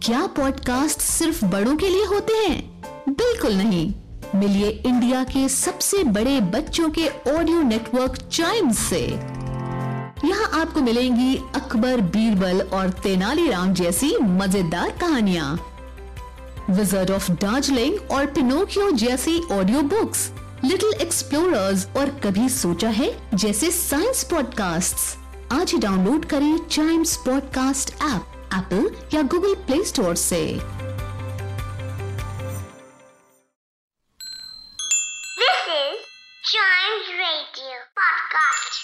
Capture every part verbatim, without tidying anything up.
क्या पॉडकास्ट सिर्फ बड़ों के लिए होते हैं? बिल्कुल नहीं। मिलिए इंडिया के सबसे बड़े बच्चों के ऑडियो नेटवर्क चाइम्स से। यहाँ आपको मिलेंगी अकबर, बीरबल और तेनालीराम जैसी मजेदार कहानियाँ, विज़र्ड ऑफ दार्जिलिंग और पिनोकियो जैसी ऑडियो बुक्स, लिटिल एक्सप्लोरर्स और कभी सोचा है जैसे साइंस पॉडकास्ट्स। आज ही डाउनलोड करें चाइम्स पॉडकास्ट ऐप एप्पल या गूगल प्ले स्टोर से। This is Chimes Radio Podcast.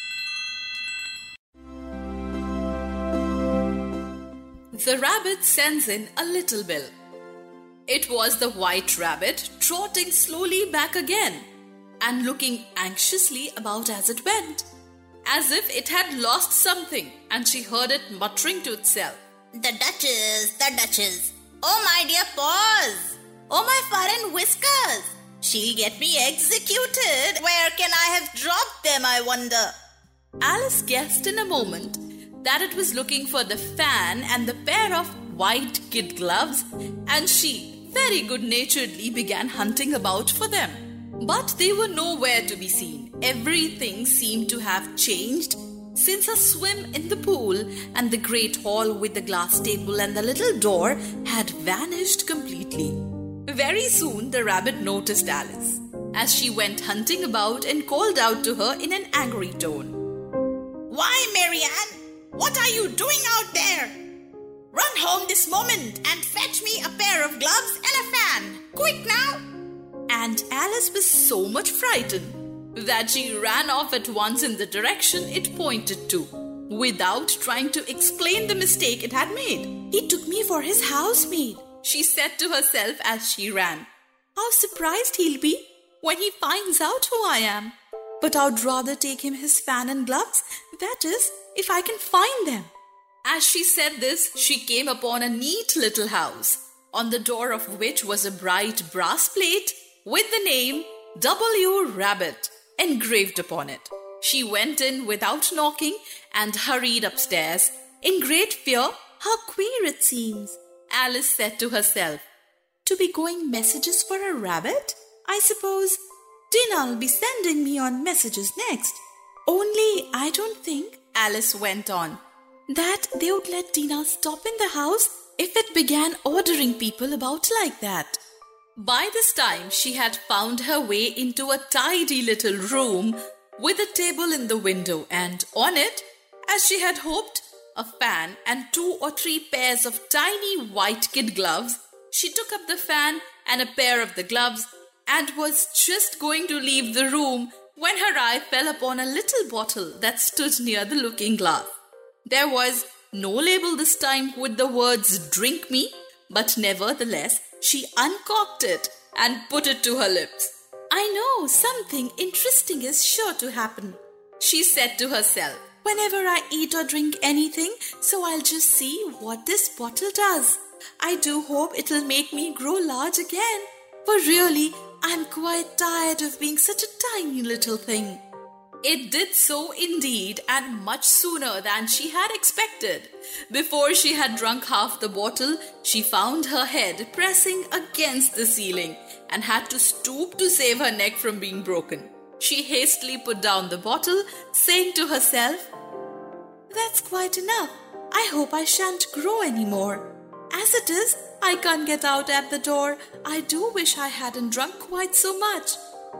The rabbit sends in a little bill. It was the white rabbit trotting slowly back again and looking anxiously about as it went, as if it had lost something, and she heard it muttering to itself. The Duchess, the Duchess. Oh, my dear paws. Oh, my foreign whiskers. She'll get me executed. Where can I have dropped them, I wonder? Alice guessed in a moment that it was looking for the fan and the pair of white kid gloves, and she very good-naturedly began hunting about for them. But they were nowhere to be seen. Everything seemed to have changed since a swim in the pool, and the great hall with the glass table and the little door had vanished completely. Very soon the rabbit noticed Alice as she went hunting about and called out to her in an angry tone. Why, Marianne? What are you doing out there? Run home this moment and fetch me a pair of gloves and a fan. Quick now! And Alice was so much frightened that she ran off at once in the direction it pointed to, without trying to explain the mistake it had made. He took me for his housemaid, she said to herself as she ran. How surprised he'll be when he finds out who I am. But I'd rather take him his fan and gloves, that is, if I can find them. As she said this, she came upon a neat little house, on the door of which was a bright brass plate with the name W. Rabbit engraved upon it. She went in without knocking and hurried upstairs. In great fear, how queer it seems, Alice said to herself. To be going messages for a rabbit? I suppose Dinah'll be sending me on messages next. Only I don't think, Alice went on, that they would let Dinah stop in the house if it began ordering people about like that. By this time, she had found her way into a tidy little room with a table in the window, and on it, as she had hoped, a fan and two or three pairs of tiny white kid gloves. She took up the fan and a pair of the gloves and was just going to leave the room when her eye fell upon a little bottle that stood near the looking glass. There was no label this time with the words "Drink me," but nevertheless, she uncorked it and put it to her lips. I know something interesting is sure to happen, she said to herself, whenever I eat or drink anything, so I'll just see what this bottle does. I do hope it'll make me grow large again, for really, I'm quite tired of being such a tiny little thing. It did so indeed, and much sooner than she had expected. Before she had drunk half the bottle, she found her head pressing against the ceiling and had to stoop to save her neck from being broken. She hastily put down the bottle, saying to herself, That's quite enough. I hope I shan't grow any more. As it is, I can't get out at the door. I do wish I hadn't drunk quite so much.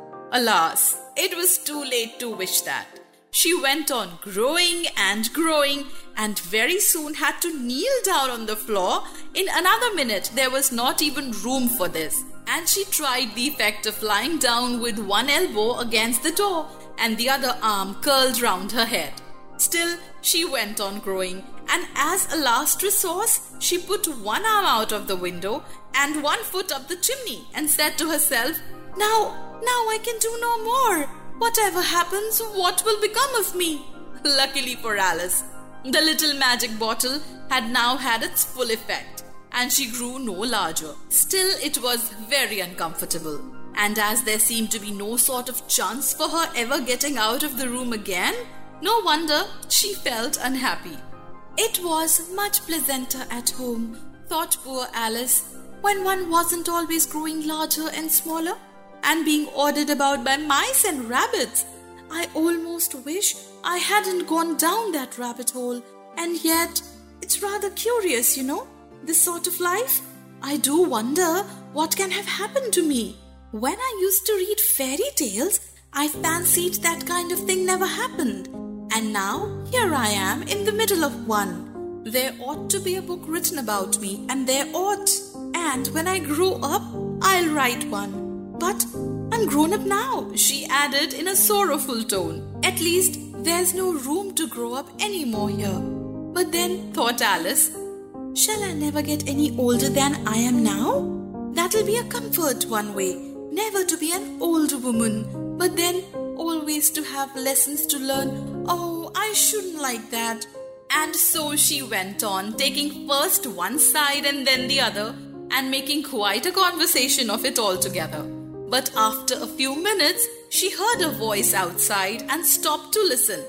Alas, it was too late to wish that. She went on growing and growing and very soon had to kneel down on the floor. In another minute, there was not even room for this. And she tried the effect of lying down with one elbow against the door and the other arm curled round her head. Still, she went on growing, and as a last resource, she put one arm out of the window and one foot up the chimney and said to herself, Now, now I can do no more. Whatever happens, what will become of me? Luckily for Alice, the little magic bottle had now had its full effect, and she grew no larger. Still, it was very uncomfortable, and as there seemed to be no sort of chance for her ever getting out of the room again, no wonder she felt unhappy. It was much pleasanter at home, thought poor Alice, when one wasn't always growing larger and smaller and being ordered about by mice and rabbits. I almost wish I hadn't gone down that rabbit hole, and yet it's rather curious, you know, this sort of life. I do wonder what can have happened to me. When I used to read fairy tales, I fancied that kind of thing never happened. And now, here I am in the middle of one. There ought to be a book written about me, and there ought. And when I grow up, I'll write one. But I'm grown up now, she added in a sorrowful tone. At least, there's no room to grow up anymore here. But then, thought Alice, shall I never get any older than I am now? That'll be a comfort one way, never to be an old woman, but then always to have lessons to learn. Oh, I shouldn't like that. And so she went on, taking first one side and then the other, and making quite a conversation of it altogether. But after a few minutes, she heard a voice outside and stopped to listen.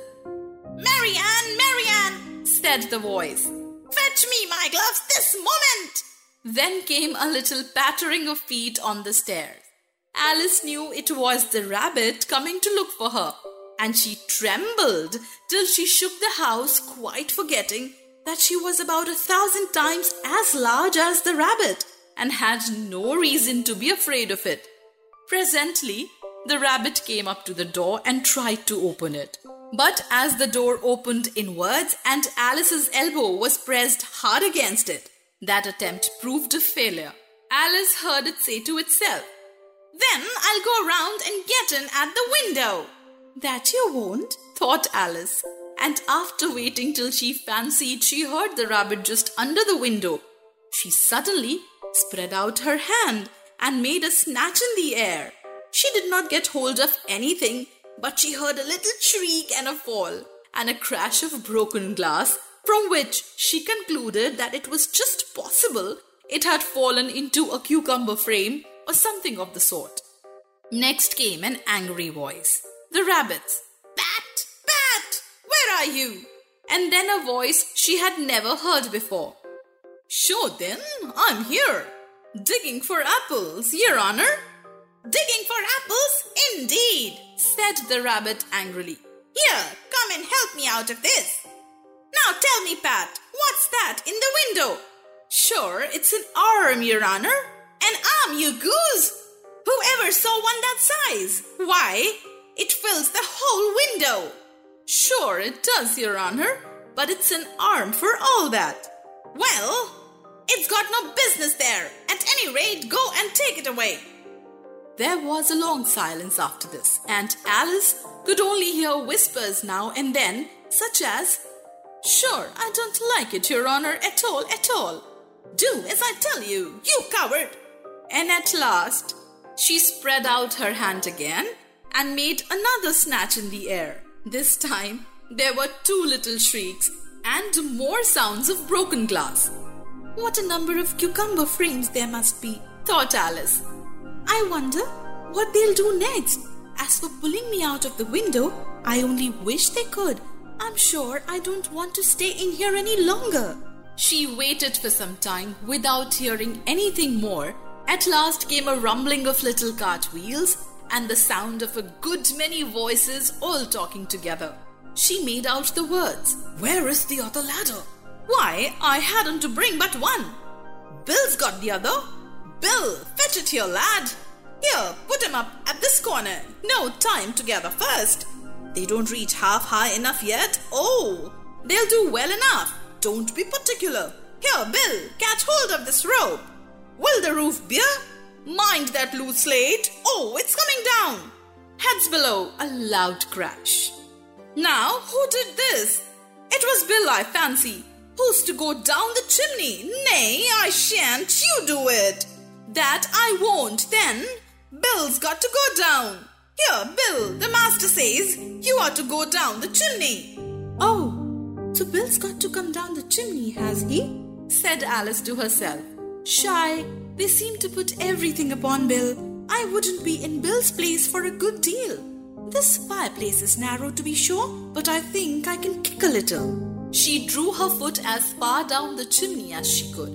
Marianne, Marianne, said the voice. Fetch me my gloves this moment. Then came a little pattering of feet on the stairs. Alice knew it was the rabbit coming to look for her, and she trembled till she shook the house, quite forgetting that she was about a thousand times as large as the rabbit and had no reason to be afraid of it. Presently, the rabbit came up to the door and tried to open it. But as the door opened inwards and Alice's elbow was pressed hard against it, that attempt proved a failure. Alice heard it say to itself, "Then I'll go round and get in at the window." "That you won't," thought Alice, and after waiting till she fancied she heard the rabbit just under the window, she suddenly spread out her hand and made a snatch in the air. She did not get hold of anything, but she heard a little shriek and a fall, and a crash of broken glass, from which she concluded that it was just possible it had fallen into a cucumber frame or something of the sort. Next came an angry voice. The rabbit's. "Pat! Pat! Where are you?" And then a voice she had never heard before. "Sure then, I'm here. Digging for apples, Your Honor." "Digging for apples, indeed," said the rabbit angrily. "Here, come and help me out of this. Now tell me, Pat, what's that in the window?" "Sure, it's an arm, Your Honor." "An arm, you goose! Whoever saw one that size? Why, it fills the whole window." "Sure it does, Your Honor, but it's an arm for all that." "Well, it's got no business there. At any rate, go and take it away." There was a long silence after this, and Alice could only hear whispers now and then, such as, "Sure, I don't like it, Your Honor, at all, at all." "Do as I tell you, you coward." And at last, she spread out her hand again and made another snatch in the air. This time, there were two little shrieks and more sounds of broken glass. "What a number of cucumber frames there must be," thought Alice. "I wonder what they'll do next. As for pulling me out of the window, I only wish they could. I'm sure I don't want to stay in here any longer." She waited for some time without hearing anything more. At last came a rumbling of little cartwheels and the sound of a good many voices all talking together. She made out the words, "Where is the other ladder? Why, I hadn't to bring but one. Bill's got the other. Bill, fetch it here, lad. Here, put him up at this corner. No time together first. They don't reach half high enough yet. Oh, they'll do well enough. Don't be particular. Here, Bill, catch hold of this rope. Will the roof bear? Mind that loose slate. Oh, it's coming down." Heads below, a loud crash. Now, who did this? It was Bill, I fancy. Who's to go down the chimney? Nay, I shan't. You do it. That I won't, then. Bill's got to go down. Here, Bill, the master says you are to go down the chimney. "Oh, so Bill's got to come down the chimney, has he?" said Alice to herself. "Shy, they seem to put everything upon Bill. I wouldn't be in Bill's place for a good deal. This fireplace is narrow, to be sure, but I think I can kick a little." She drew her foot as far down the chimney as she could,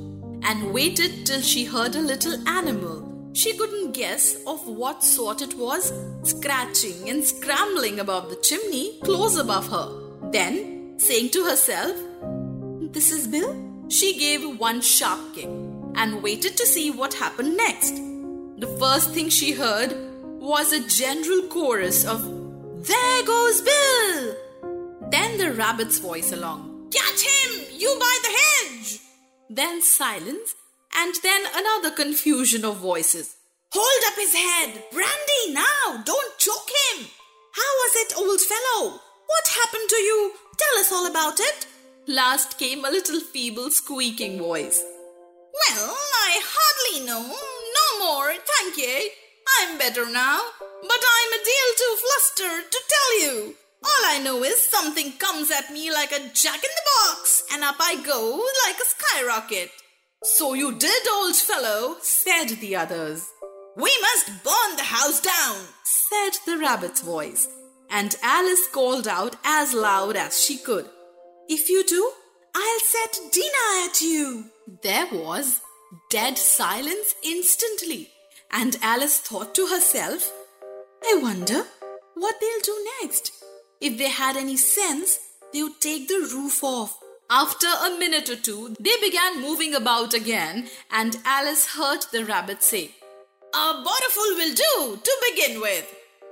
and waited till she heard a little animal. She couldn't guess of what sort it was, scratching and scrambling above the chimney close above her. Then, saying to herself, "This is Bill," she gave one sharp kick and waited to see what happened next. The first thing she heard was a general chorus of, "There goes Bill!" Then the rabbit's voice along, "Catch him, you by the hedge!" Then silence, and then another confusion of voices. "Hold up his head! Brandy, now! Don't choke him! How was it, old fellow? What happened to you? Tell us all about it." Last came a little feeble squeaking voice. "Well, I hardly know. No more, thank ye. I'm better now, but I'm a deal too flustered to tell you. All I know is something comes at me like a jack-in-the-box, and up I go like a skyrocket." "So you did, old fellow," said the others. "We must burn the house down," said the rabbit's voice, and Alice called out as loud as she could, "If you do, I'll set Dinah at you." There was dead silence instantly, and Alice thought to herself, "I wonder what they'll do next. If they had any sense, they would take the roof off." After a minute or two, they began moving about again, and Alice heard the rabbit say, "A borrowful will do, to begin with."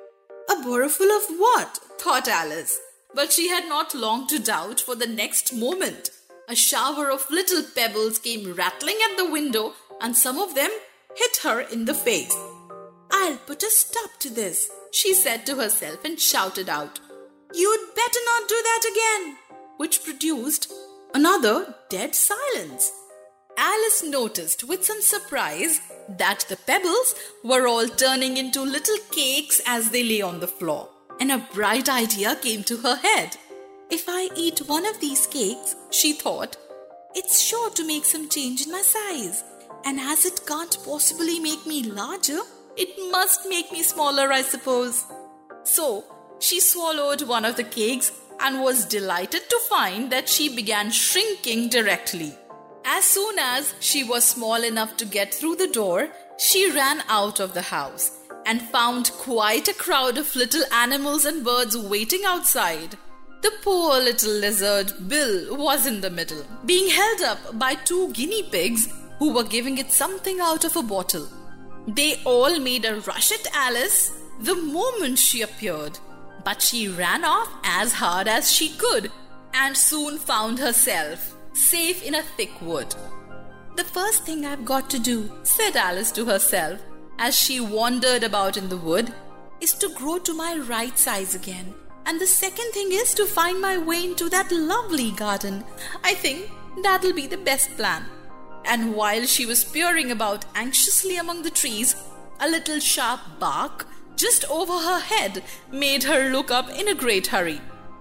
A borrowful of what? thought Alice. But she had not long to doubt, for the next moment a shower of little pebbles came rattling at the window, and some of them hit her in the face. "I'll put a stop to this," she said to herself, and shouted out, "You'd better not do that again," which produced another dead silence. Alice noticed with some surprise that the pebbles were all turning into little cakes as they lay on the floor, and a bright idea came to her head. "If I eat one of these cakes," she thought, "it's sure to make some change in my size, and as it can't possibly make me larger, it must make me smaller, I suppose." So she swallowed one of the cakes and was delighted to find that she began shrinking directly. As soon as she was small enough to get through the door, she ran out of the house and found quite a crowd of little animals and birds waiting outside. The poor little lizard, Bill, was in the middle, being held up by two guinea pigs who were giving it something out of a bottle. They all made a rush at Alice the moment she appeared, but she ran off as hard as she could and soon found herself safe in a thick wood. "The first thing I've got to do," said Alice to herself as she wandered about in the wood, "is to grow to my right size again. And the second thing is to find my way into that lovely garden. I think that'll be the best plan." And while she was peering about anxiously among the trees, a little sharp bark just over her head made her look up in a great hurry.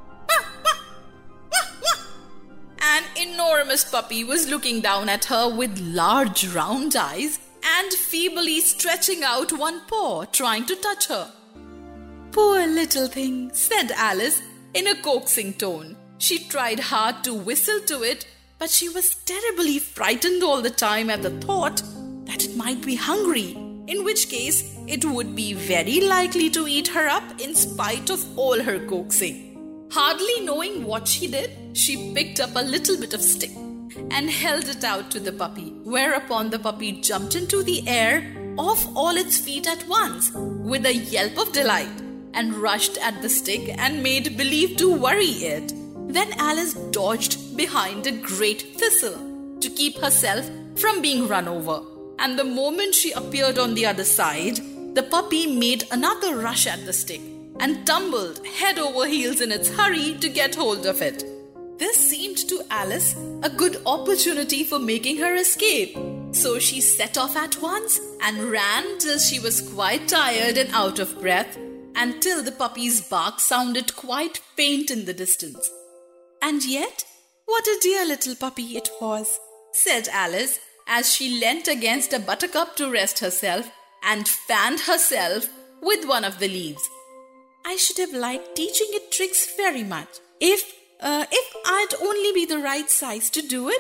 An enormous puppy was looking down at her with large round eyes and feebly stretching out one paw, trying to touch her. "Poor little thing," said Alice in a coaxing tone. She tried hard to whistle to it, but she was terribly frightened all the time at the thought that it might be hungry, in which case it would be very likely to eat her up in spite of all her coaxing. Hardly knowing what she did, she picked up a little bit of stick and held it out to the puppy, whereupon the puppy jumped into the air off all its feet at once with a yelp of delight and rushed at the stick and made believe to worry it. Then Alice dodged behind a great thistle to keep herself from being run over, and the moment she appeared on the other side, the puppy made another rush at the stick and tumbled head over heels in its hurry to get hold of it. This seemed to Alice a good opportunity for making her escape, so she set off at once and ran till she was quite tired and out of breath, until the puppy's bark sounded quite faint in the distance. "And yet, what a dear little puppy it was," said Alice as she leant against a buttercup to rest herself and fanned herself with one of the leaves. "I should have liked teaching it tricks very much. If, uh, if I'd only be the right size to do it,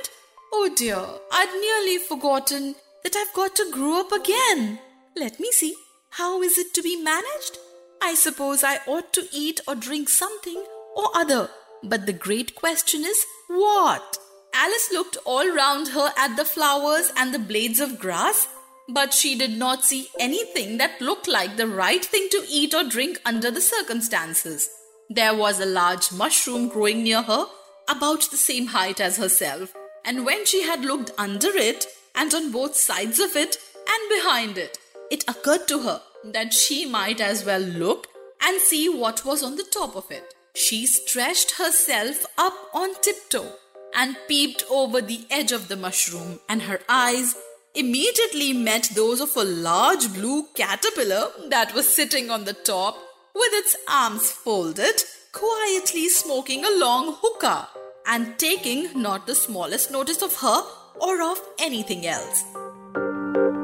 Oh dear, I'd nearly forgotten that I've got to grow up again. Let me see. How is it to be managed? I suppose I ought to eat or drink something or other. But the great question is, what? Alice looked all round her at the flowers and the blades of grass, but she did not see anything that looked like the right thing to eat or drink under the circumstances. There was a large mushroom growing near her, about the same height as herself, and when she had looked under it, and on both sides of it, and behind it, it occurred to her that she might as well look and see what was on the top of it. She stretched herself up on tiptoe and peeped over the edge of the mushroom, and her eyes immediately met those of a large blue caterpillar that was sitting on the top with its arms folded, quietly smoking a long hookah and taking not the smallest notice of her or of anything else.